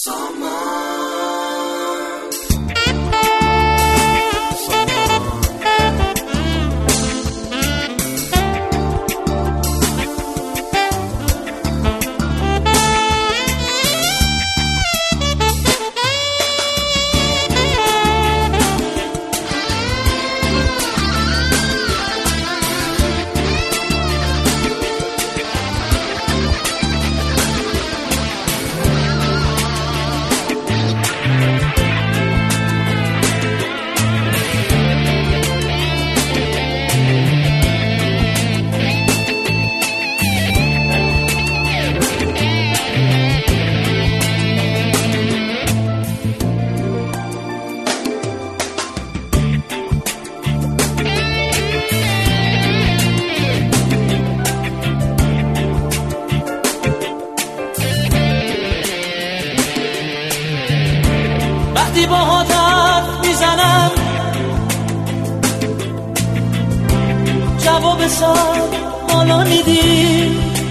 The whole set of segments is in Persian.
وقتی با حرف میزنم جواب سوالا میدی،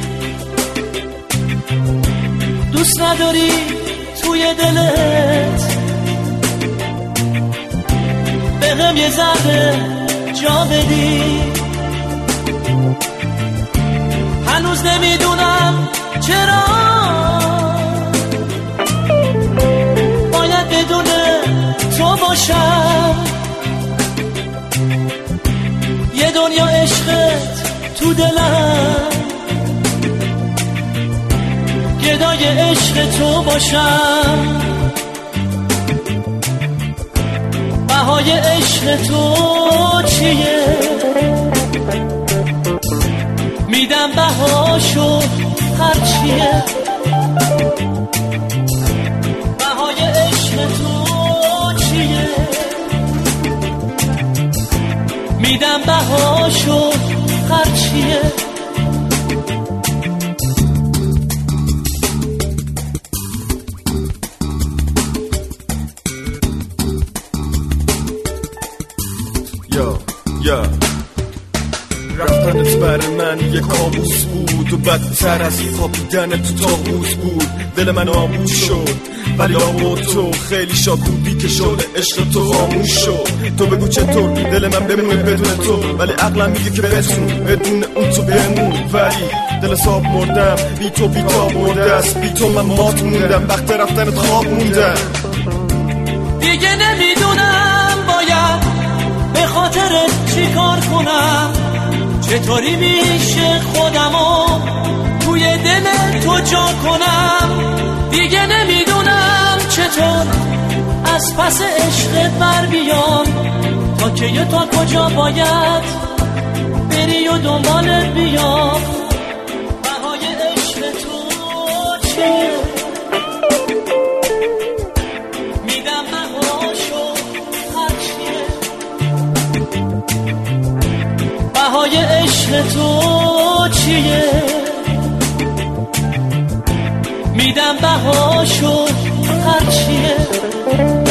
دوست نداری توی دلت بهم یه ذره جا بدی. هنوز نمیدونم چرا باید بدون تو باشم، یه دنیا عشقت تو دلم، گدای عشق تو باشم. بهای عشق تو چیه؟ میدم بهاشو هرچیه. بهای عشق تو چیه؟ میدم بهاشو هرچیه. رفتنت برای من یه کابوس بود و بدتر از خوابیدن تو طاووس بود. دل من آموز شد ولی آمود تو خیلی شاد بودی که شعله عشق تو خاموش شد. تو بگو چطور دل من بمونه بدون تو، ولی عقلم میگه که بسون بدون اون تو بمون. ولی دل صاحب مردم بی تو، بی تا مرده است، بی تو من مات موندم، وقت رفتنت خواب موندم. دیگه نمیدونم باید به خاطرت چی کار کنم، چطوری میشه خودمو توی دل تو جا کنم. دیگه نمیدونم چطور از پس عشقت بر بیام، تا که یه تا کجا باید بری و دنبالت بیام. بهای عشق تو چیه؟ میدم بهاشو هرچیه. بهای عشق تو چیه؟ میدم بهاشو هرچیه.